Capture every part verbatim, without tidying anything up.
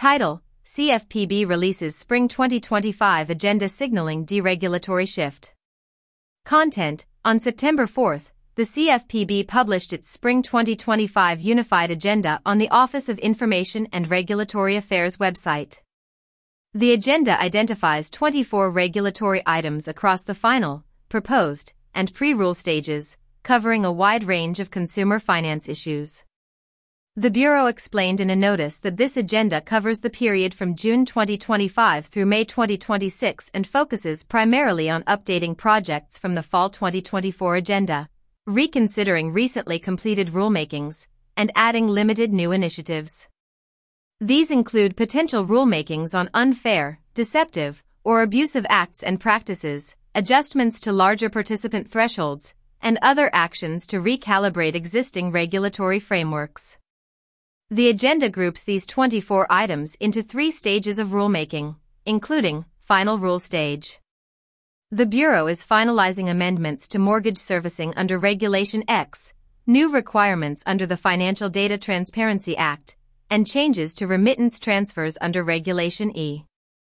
Title: C F P B releases Spring twenty twenty-five Agenda signaling deregulatory shift. Content: On September fourth, the C F P B published its Spring twenty twenty-five Unified Agenda on the Office of Information and Regulatory Affairs website. The agenda identifies twenty-four regulatory items across the final, proposed, and pre-rule stages, covering a wide range of consumer finance issues. The Bureau explained in a notice that this agenda covers the period from June twenty twenty-five through May twenty twenty-six and focuses primarily on updating projects from the Fall twenty twenty-four agenda, reconsidering recently completed rulemakings, and adding limited new initiatives. These include potential rulemakings on unfair, deceptive, or abusive acts and practices, adjustments to larger participant thresholds, and other actions to recalibrate existing regulatory frameworks. The agenda groups these twenty-four items into three stages of rulemaking, including Final Rule Stage. The Bureau is finalizing amendments to mortgage servicing under Regulation X, new requirements under the Financial Data Transparency Act, and changes to remittance transfers under Regulation E.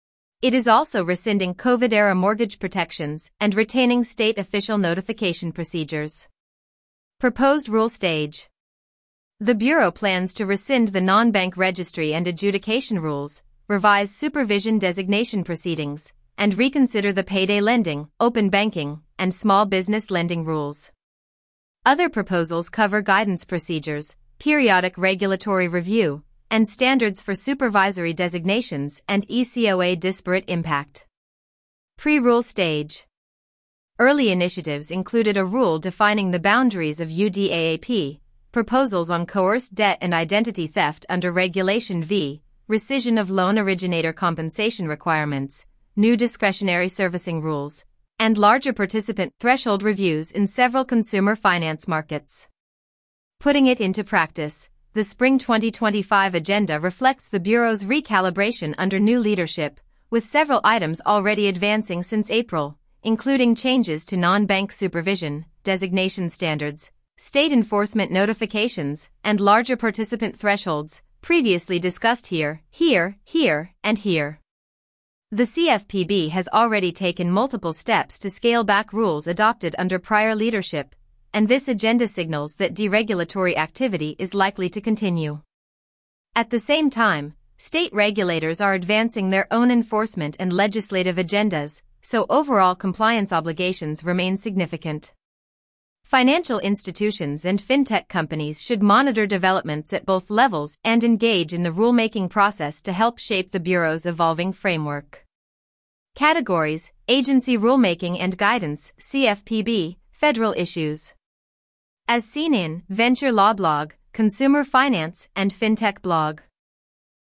It is also rescinding COVID-era mortgage protections and retaining state official notification procedures. Proposed Rule Stage. The Bureau plans to rescind the non-bank registry and adjudication rules, revise supervision designation proceedings, and reconsider the payday lending, open banking, and small business lending rules. Other proposals cover guidance procedures, periodic regulatory review, and standards for supervisory designations and E C O A disparate impact. Pre-rule stage. Early initiatives included a rule defining the boundaries of U D A A P, proposals on coerced debt and identity theft under Regulation V, rescission of loan originator compensation requirements, new discretionary servicing rules, and larger participant threshold reviews in several consumer finance markets. Putting it into practice, the Spring twenty twenty-five agenda reflects the Bureau's recalibration under new leadership, with several items already advancing since April, including changes to non-bank supervision, designation standards, state enforcement notifications, and larger participant thresholds, previously discussed here, here, here, and here. The C F P B has already taken multiple steps to scale back rules adopted under prior leadership, and this agenda signals that deregulatory activity is likely to continue. At the same time, state regulators are advancing their own enforcement and legislative agendas, so overall compliance obligations remain significant. Financial institutions and fintech companies should monitor developments at both levels and engage in the rulemaking process to help shape the Bureau's evolving framework. Categories: Agency Rulemaking and Guidance, C F P B, Federal Issues. As seen in Venture Law Blog, Consumer Finance, and Fintech Blog.